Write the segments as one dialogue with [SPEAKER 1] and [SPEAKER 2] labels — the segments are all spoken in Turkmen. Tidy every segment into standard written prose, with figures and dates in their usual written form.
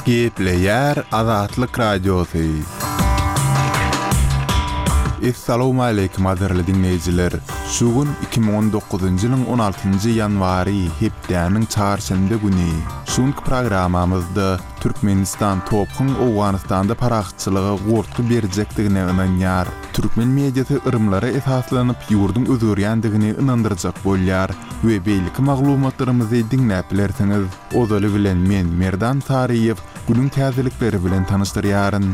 [SPEAKER 1] Gepleyer Azatlyk Radiosu. Assalamu alaykum aderli dinleyijiler. Şugun 2019-njy ýylyň 16-njy ýanwary hepdäniň çarşamba güni. Şuňky programamyzda Türkmenistan topyň Owganystanda paraxçylygy gortly berjekdigine ynanýar. Türkmen mediýasy ırımlara esaslanyp ýurdun özgörýändigini ynandyrjak bolýar we beýleki maglumatlarymyzy dinläp bilersiňiz. Odaly bilen men Merdan Tariýew günüň täzelikleri bilen tanışdyrýaryn.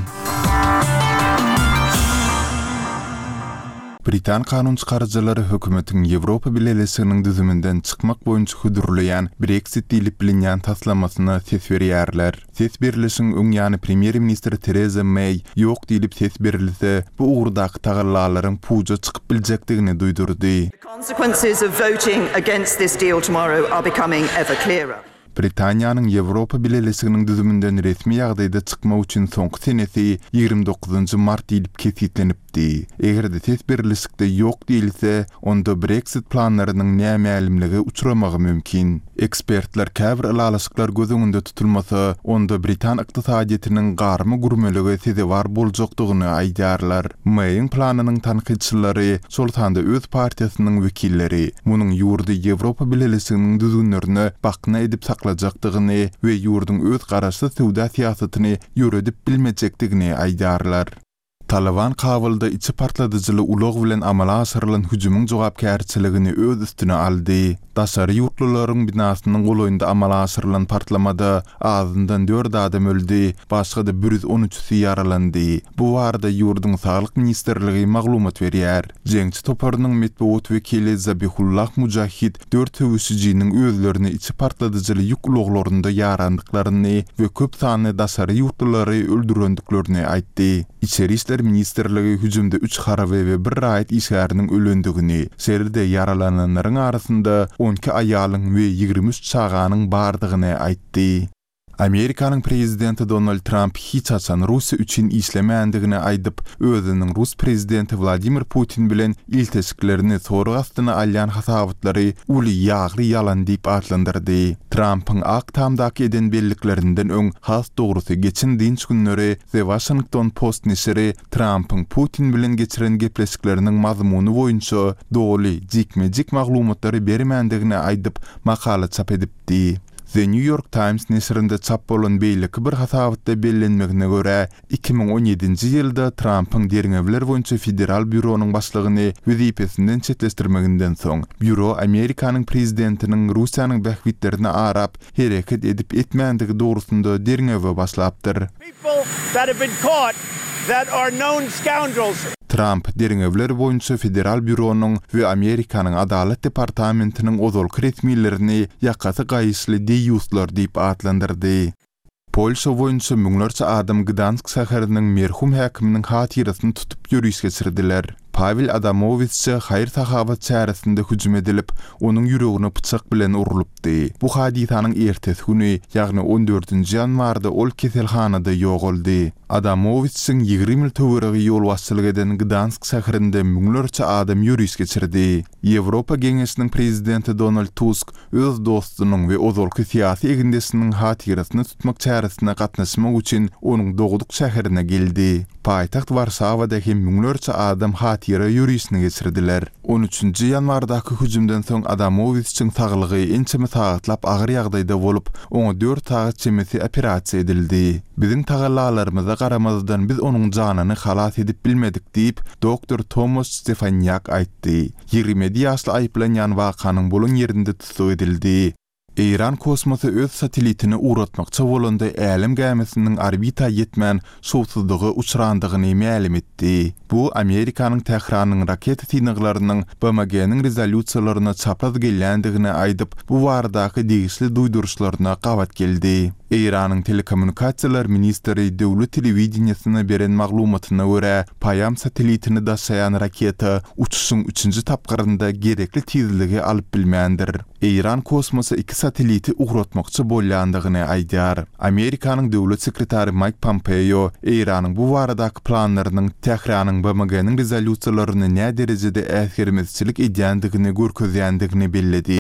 [SPEAKER 1] Britan kanun çıkarıcıları hökümetiň Ýewropa Birleşiginiň düzümünden çykmak boýunça hudurlayan Brexit diýilip bilinýän taslamasyna ses berýärler. Ses berilişiň öň ýany Premier Minister Theresa May ýok diýilip ses berilse, bu ugrdaky tagallalaryň puja çykyp biljekdigini duýdurdy.
[SPEAKER 2] The consequences of voting against this deal tomorrow are becoming ever clearer.
[SPEAKER 1] Britaniýanyň Ýewropa Birleşiginiň düzümünden resmi ýagdaýda çykmak üçin soňky senesi 29 mart diýilip kesitlenipdi. Egerde ses berilişikde ýok diýilse, onda Brexit planlarynyň nämälimligi uçuramagy mümkin. Ekspertler käbir ýalaşyklar göz öňünde tutulmasa, onda Britan ykdysadyetiniň garmy gurmeligi sezebar boljakdygyny aýdarlar. May'ın planynyň tanqidçilary, şoltanda öz partiýasynyň wekilleri, munyň ýurdy Ýewropa Birleşiginiň düzgünlerine bakna edip saklajakdygyny we ýurdun öz garaşy sowda siýasatyny ýöredip bilmejekdigini aýdarlar. Taliban Kabulda içi partladyjyly ulag bilen amala aşyrylan hüjümüň jogapkärçiligini öz üstüne aldy. Daşary ýurtlularyň binasynyň goloýynda amala aşyrylan partlamada azyndan 4 adam öldi, başga-da 113 ýaralandy. Bu barada ýurdun saglyk ministrligi maglumat berýär. Jeňçi toparynyň medeniýet wekili Zabihullah Mujahid 4 hüjümçiniň özlerini içi partladyjyly ýük ulaglarynda ýarandyklaryny we köp sanly daşary ýurtlulary öldürendiklerini aýtdy. İçeri işler ministerligi hüjümde 3 harabe we 1 raýat işgäriniň ölendigini, seride yaralananlaryň arasynda 12 aýalyň we 23 çaganyň bardygyny aýtdy. Amerikanyň prezidenti Donald Trump hiç açan Russiýa üçin işlemäändigini aýdyp, özüniň Rus prezidenti Vladimir Putin bilen ilteşiklerini soru astyna alýan hasabatlary uly ýagly ýalan diýip atlandyrdy. Trump'yň ak tamdaky eden belliklerinden öň has dogrusy geçen dinç günleri The Washington Post neşri Trump'yň Putin bilen geçiren gepleşikleriniň mazmuny boýunça doly, jikmejik maglumatlary bermäändigini aýdyp makala çap edipdi. The New York Times neşrinde çap bolan beýleki bir hasabatda bellenmegine göre 2017-nji ýylda Trump'yň derňebiler boýunça federal büronuň başlygyny wezipesinden çetleşdirmeginden soň, büro Amerikanyň prezidentiniň Russiýanyň bähwitlerini arap hereket edip etmändigi dogrusynda derňebi başlapdyr.
[SPEAKER 3] People that have been caught that are known scoundrels.
[SPEAKER 1] Trump derňebiler boýunça federal büronuň we Amerikanyň Adalet departamentiniň ozalky resmiýetlerini ýakasy gaýysly deýuslar diýip atlandyrdy. Polşa boýunça müňlerçe adam Gdansk şäheriniň merhum häkiminiň hatyrasyny tutup ýürüş geçirdiler. Pavel Adamovich hayır sahabat çäresinde hüjüm edilip, onuň ýüregine pyçak bilen urulypdy. Bu hadisanyň ertesi güni, ýagny 14-nji ýanwarda ol keselhanada ýogaldy. Adamovich'in 20 ýyl töweregi ýol başçylyk eden Gdansk şäherinde müňlerçe adam ýürüş geçirdi. Ýewropa Geňeşiniň prezidenti Donald Tusk öz dostunyň we ozalky syýasy egendesiniň hatyrasyny tutmak çäresine gatnaşmak üçin onuň doguduk şäherine geldi. Paýtaxt Warsawadaky müňlerçe adam hatyra ýürüşini geçirdiler. 13-nji ýanwardaky hüjümden soň Adamovich'in saglygy ençeme sagatlap agyr ýagdaýda bolup, oňa 4 sagat çemesi operasiýa edildi. Biziň tagallalarymyza garamazdan biz onuň janyny halas edip bilmedik diýip Dr. Thomas Stefaniak aýtdy. 27 ýaşly aýplanýan wakanyň bolan ýerinde tutup edildi. Iran kosmosy öz satelitini uratmakça bolanda älim gämesiniň orbita ýetmän şowsuzlygy uçurandygyny ma'lum etdi. Bu Amerikanyň Tehranyň raket synaglarynyň BMG-niň rezolyusiýalaryna çapraz gelýändigini aýdyp, bu baradaky degişli duýduruşlaryna gawat geldi. Iranyň telekommunikasiýalar ministri döwlet telewizioniýasyna beren maglumatyna görä, Payam satelitini daşaýan raketa uçuşyň 3-nji tapgyrynda gerekli tezligi alyp bilmändir. Iran kosmosy 2 sateliti uğratmakçı bolýandygyny aýdýar. Amerikanyň döwlet sekretary Mike Pompeo Iranyň bu baradaky planlarynyň Tehranyň BMG-niň rezolyusiýalaryny näme derejede äsgermezçilik edýändigini görkezýändigini belledi.